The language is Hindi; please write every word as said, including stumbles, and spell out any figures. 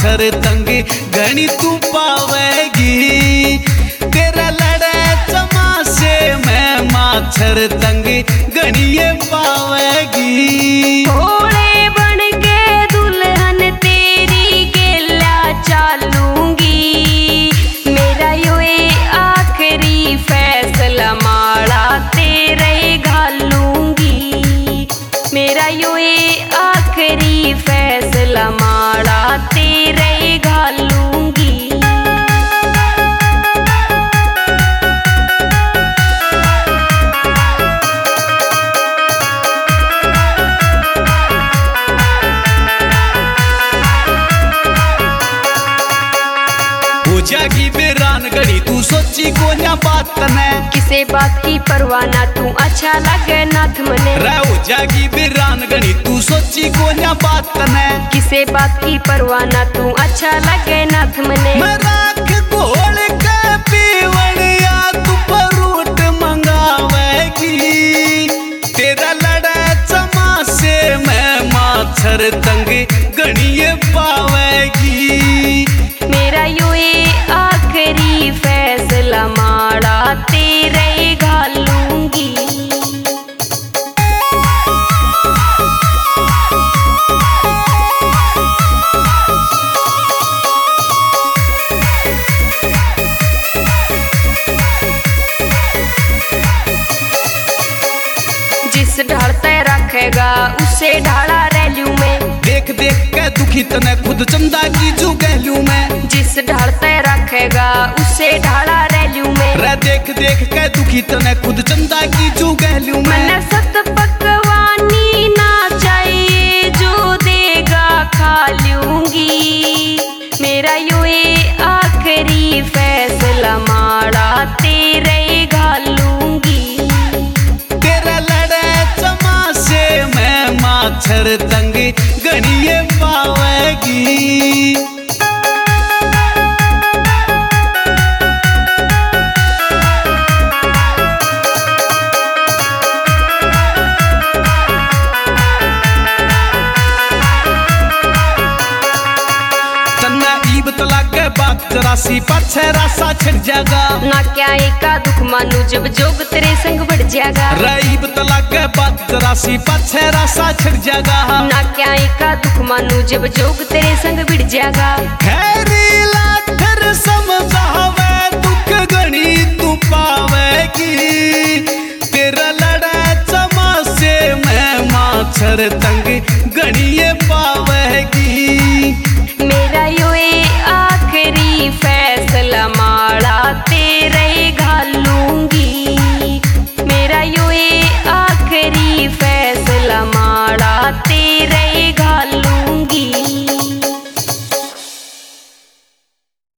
माछर तंग घनी तू पावेगी। तेरा लड़े चमासे में माछर तंग घनी ये पावेगी। घोड़े बन के दुल्हन तेरी गेला चालूंगी। मेरा यो ये आखिरी फैसला माड़ा तेरे घालूंगी। मेरा यो ये आखिरी फैसला माड़ा तेरे घालूंगी। जागी बेरान गड़ी तू सोची कोन्या बात तने। किसे बात की परवाह ना तू अच्छा लगे नाथ मने। रहो जागी बेरान गड़ी तू सोची कोन्या बात तने। किसे बात की परवाह ना तू अच्छा लगे नाथ मने। मैं राख घोल के पीवण या तू परूट मंगावेगी। तेरा लड़ा चमासे में माछर तंग गणिये पावेगी। मेरा यो ये आखिरी फैसला माड़ा तेरे घालूंगी। जिस ढाल तय रखेगा उसे ढाला रैलू में। देख देख के दुखी तने खुद चंदा की जू गहलू में। जिस ढाल तय रखेगा उसे ढाला रैलू में। रे देख देख के दुखी तने खुद चंदा की जू गहलू में। मन सत पकवानी ना चाहिए जो देगा खा लूंगी। मेरा यो ये आखिरी फैसला माड़ा तेरे घालूंगी। तेरा लड़े चमासे में माछर तंग गणिये पावेगी। बात जरासी पाछे रासा छिड़ जागा। ना क्या एका दुख मानू जब जोग तेरे संग बढ़ जाएगा। रईब तलाक के बात जरासी पाछे रासा छिड़ जागा। ना क्या एका दुख मानू जब जोग तेरे संग बढ़ जाएगा। खैरी लाखर समझावे दुख गणी तू पावेगी। तेरा लड़ा चमासे में माछर तंग गणी